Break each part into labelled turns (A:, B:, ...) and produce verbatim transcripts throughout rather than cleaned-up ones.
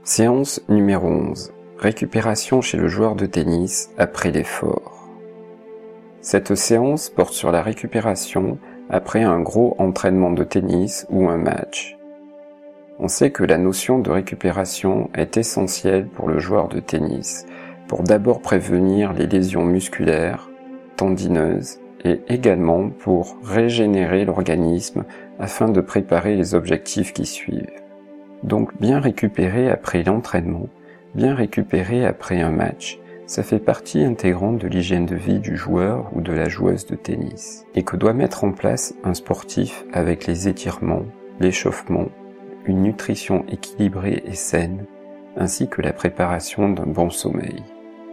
A: Séance numéro onze. Récupération chez le joueur de tennis après l'effort. Cette séance porte sur la récupération après un gros entraînement de tennis ou un match. On sait que la notion de récupération est essentielle pour le joueur de tennis, pour d'abord prévenir les lésions musculaires, tendineuses, et également pour régénérer l'organisme afin de préparer les objectifs qui suivent. Donc bien récupérer après l'entraînement, bien récupérer après un match, ça fait partie intégrante de l'hygiène de vie du joueur ou de la joueuse de tennis, et que doit mettre en place un sportif avec les étirements, l'échauffement, une nutrition équilibrée et saine, ainsi que la préparation d'un bon sommeil.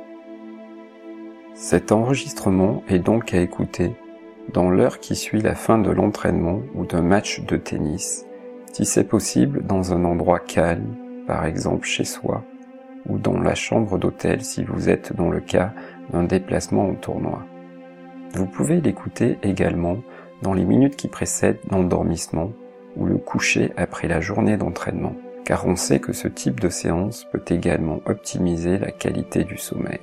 A: Cet enregistrement est donc à écouter dans l'heure qui suit la fin de l'entraînement ou d'un match de tennis, si c'est possible dans un endroit calme, par exemple chez soi, ou dans la chambre d'hôtel si vous êtes dans le cas d'un déplacement au tournoi. Vous pouvez l'écouter également dans les minutes qui précèdent l'endormissement ou le coucher après la journée d'entraînement, car on sait que ce type de séance peut également optimiser la qualité du sommeil.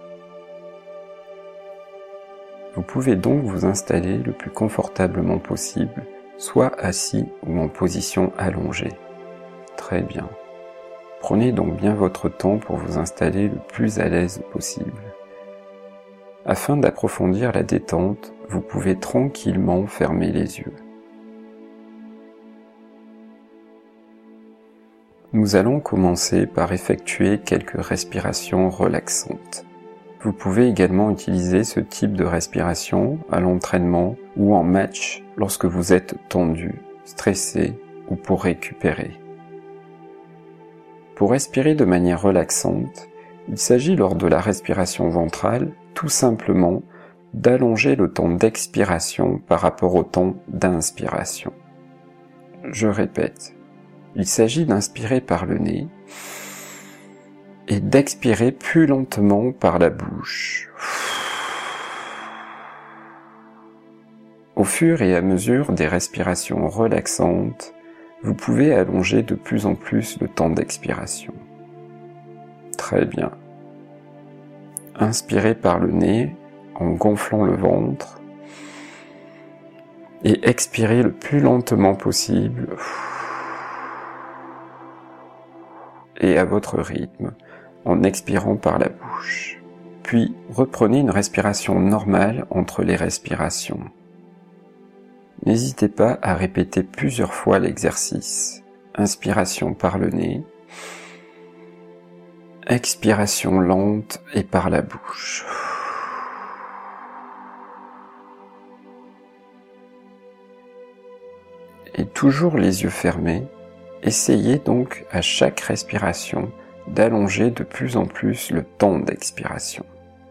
A: Vous pouvez donc vous installer le plus confortablement possible, soit assis ou en position allongée. Très bien. Prenez donc bien votre temps pour vous installer le plus à l'aise possible. Afin d'approfondir la détente, vous pouvez tranquillement fermer les yeux. Nous allons commencer par effectuer quelques respirations relaxantes. Vous pouvez également utiliser ce type de respiration à l'entraînement ou en match lorsque vous êtes tendu, stressé ou pour récupérer. Pour respirer de manière relaxante, il s'agit lors de la respiration ventrale tout simplement d'allonger le temps d'expiration par rapport au temps d'inspiration. Je répète, il s'agit d'inspirer par le nez et d'expirer plus lentement par la bouche. Au fur et à mesure des respirations relaxantes, vous pouvez allonger de plus en plus le temps d'expiration. Très bien. Inspirez par le nez en gonflant le ventre et expirez le plus lentement possible et à votre rythme en expirant par la bouche. Puis reprenez une respiration normale entre les respirations. N'hésitez pas à répéter plusieurs fois l'exercice. Inspiration par le nez, expiration lente et par la bouche. Et toujours les yeux fermés, essayez donc à chaque respiration d'allonger de plus en plus le temps d'expiration.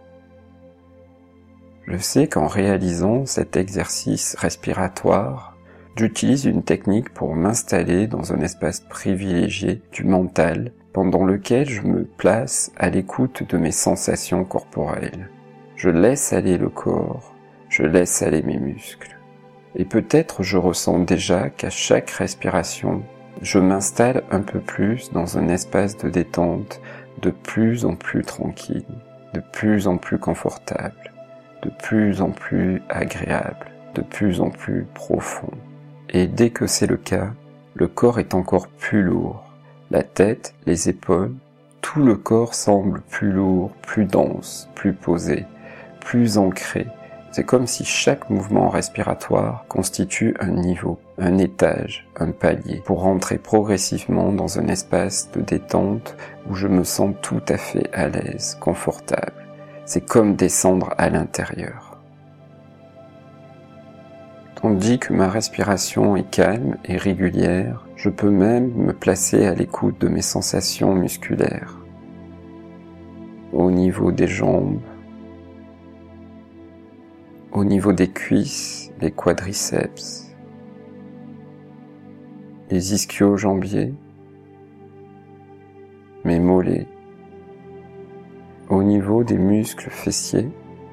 A: Je sais qu'en réalisant cet exercice respiratoire, j'utilise une technique pour m'installer dans un espace privilégié du mental, pendant lequel je me place à l'écoute de mes sensations corporelles. Je laisse aller le corps, je laisse aller mes muscles. Et peut-être je ressens déjà qu'à chaque respiration, je m'installe un peu plus dans un espace de détente de plus en plus tranquille, de plus en plus confortable, de plus en plus agréable, de plus en plus profond. Et dès que c'est le cas, le corps est encore plus lourd. La tête, les épaules, tout le corps semble plus lourd, plus dense, plus posé, plus ancré. C'est comme si chaque mouvement respiratoire constitue un niveau, un étage, un palier, pour rentrer progressivement dans un espace de détente où je me sens tout à fait à l'aise, confortable. C'est comme descendre à l'intérieur. Tandis que ma respiration est calme et régulière, je peux même me placer à l'écoute de mes sensations musculaires. Au niveau des jambes, au niveau des cuisses, les quadriceps, les ischio-jambiers, mes mollets, au niveau des muscles fessiers,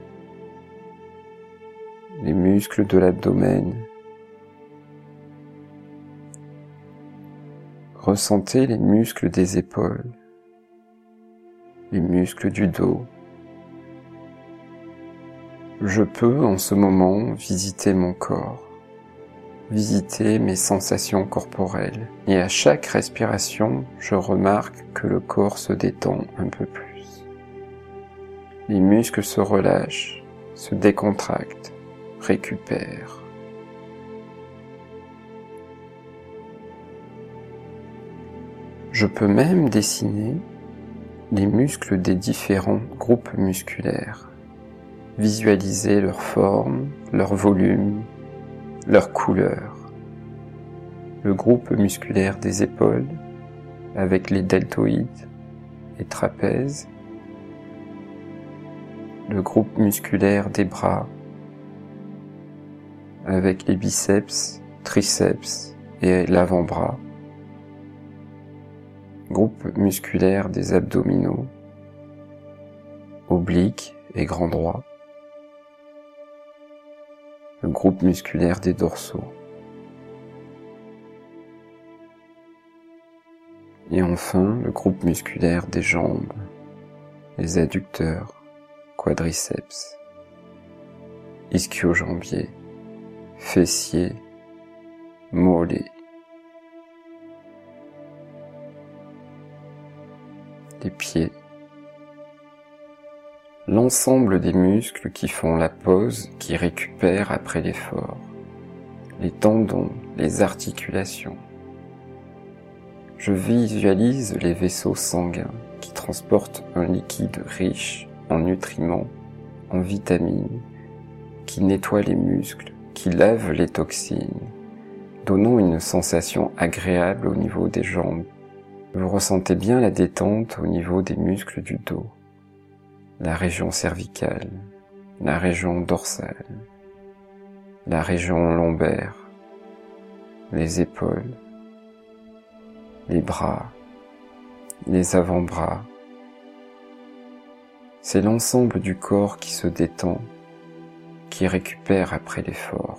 A: les muscles de l'abdomen. Ressentez les muscles des épaules, les muscles du dos. Je peux en ce moment visiter mon corps, visiter mes sensations corporelles, et à chaque respiration, je remarque que le corps se détend un peu plus. Les muscles se relâchent, se décontractent, récupèrent. Je peux même dessiner les muscles des différents groupes musculaires, visualiser leur forme, leur volume, leur couleur. Le groupe musculaire des épaules, avec les deltoïdes et trapèzes. Le groupe musculaire des bras, avec les biceps, triceps et l'avant-bras. Groupe musculaire des abdominaux, obliques et grands droits. Le groupe musculaire des dorsaux. Et enfin, le groupe musculaire des jambes, les adducteurs, quadriceps, ischio-jambiers, fessiers, mollets. Les pieds. L'ensemble des muscles qui font la pause, qui récupèrent après l'effort. Les tendons, les articulations. Je visualise les vaisseaux sanguins qui transportent un liquide riche en nutriments, en vitamines, qui nettoie les muscles, qui lave les toxines, donnant une sensation agréable au niveau des jambes. Vous ressentez bien la détente au niveau des muscles du dos, la région cervicale, la région dorsale, la région lombaire, les épaules, les bras, les avant-bras. C'est l'ensemble du corps qui se détend, qui récupère après l'effort.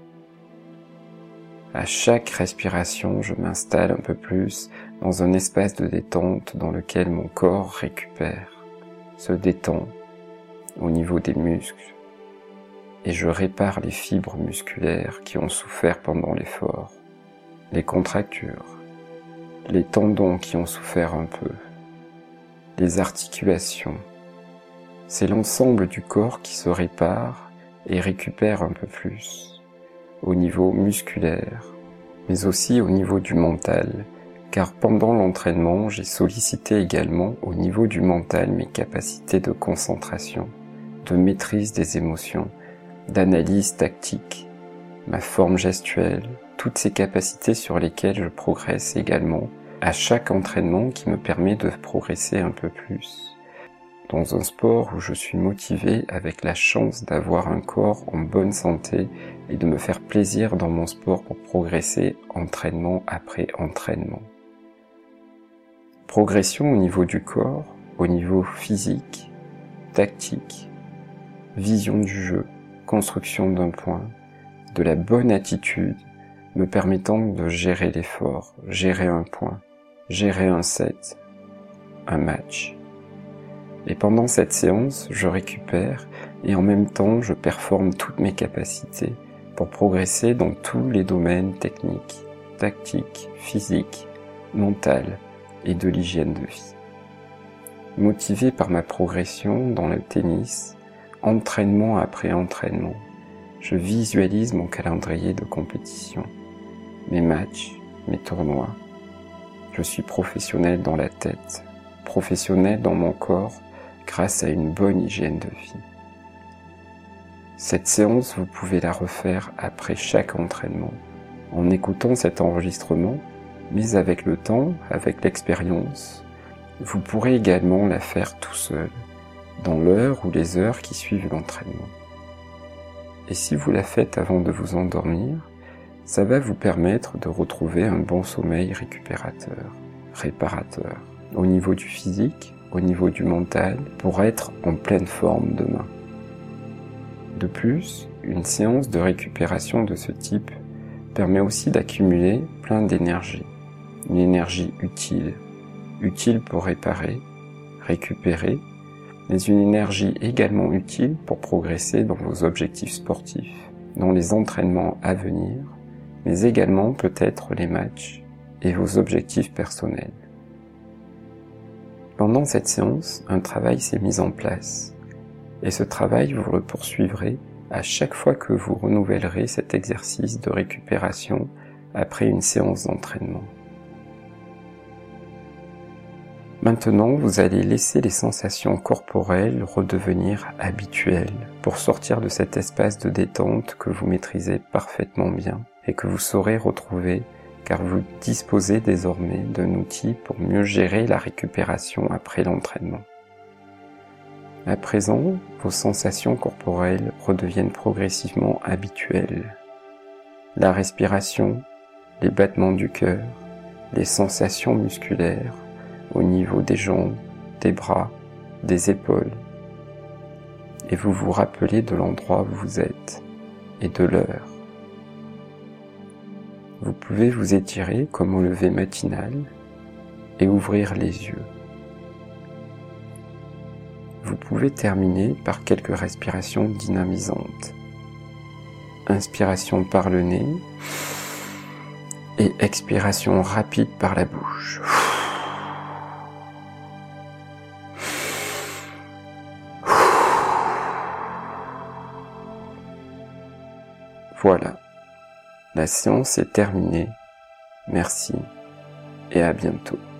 A: À chaque respiration, je m'installe un peu plus dans un espace de détente dans lequel mon corps récupère, se détend au niveau des muscles, et je répare les fibres musculaires qui ont souffert pendant l'effort, les contractures, les tendons qui ont souffert un peu, les articulations. C'est l'ensemble du corps qui se répare et récupère un peu plus, au niveau musculaire, mais aussi au niveau du mental, car pendant l'entraînement, j'ai sollicité également au niveau du mental mes capacités de concentration, de maîtrise des émotions, d'analyse tactique, ma forme gestuelle, toutes ces capacités sur lesquelles je progresse également à chaque entraînement qui me permet de progresser un peu plus. Dans un sport où je suis motivé avec la chance d'avoir un corps en bonne santé et de me faire plaisir dans mon sport pour progresser entraînement après entraînement. Progression au niveau du corps, au niveau physique, tactique, vision du jeu, construction d'un point, de la bonne attitude me permettant de gérer l'effort, gérer un point, gérer un set, un match. Et pendant cette séance, je récupère et en même temps, je performe toutes mes capacités pour progresser dans tous les domaines techniques, tactiques, physiques, mentales et de l'hygiène de vie. Motivé par ma progression dans le tennis, entraînement après entraînement, je visualise mon calendrier de compétition, mes matchs, mes tournois. Je suis professionnel dans la tête, professionnel dans mon corps, grâce à une bonne hygiène de vie. Cette séance, vous pouvez la refaire après chaque entraînement, en écoutant cet enregistrement, mais avec le temps, avec l'expérience, vous pourrez également la faire tout seul, dans l'heure ou les heures qui suivent l'entraînement. Et si vous la faites avant de vous endormir, ça va vous permettre de retrouver un bon sommeil récupérateur, réparateur, au niveau du physique, au niveau du mental, pour être en pleine forme demain. De plus, une séance de récupération de ce type permet aussi d'accumuler plein d'énergie, une énergie utile, utile pour réparer, récupérer, mais une énergie également utile pour progresser dans vos objectifs sportifs, dans les entraînements à venir, mais également peut-être les matchs et vos objectifs personnels. Pendant cette séance, un travail s'est mis en place, et ce travail vous le poursuivrez à chaque fois que vous renouvellerez cet exercice de récupération après une séance d'entraînement. Maintenant, vous allez laisser les sensations corporelles redevenir habituelles pour sortir de cet espace de détente que vous maîtrisez parfaitement bien et que vous saurez retrouver car vous disposez désormais d'un outil pour mieux gérer la récupération après l'entraînement. À présent, vos sensations corporelles redeviennent progressivement habituelles. La respiration, les battements du cœur, les sensations musculaires au niveau des jambes, des bras, des épaules. Et vous vous rappelez de l'endroit où vous êtes et de l'heure. Vous pouvez vous étirer comme au lever matinal et ouvrir les yeux. Vous pouvez terminer par quelques respirations dynamisantes. Inspiration par le nez et expiration rapide par la bouche. Voilà, la séance est terminée. Merci et à bientôt.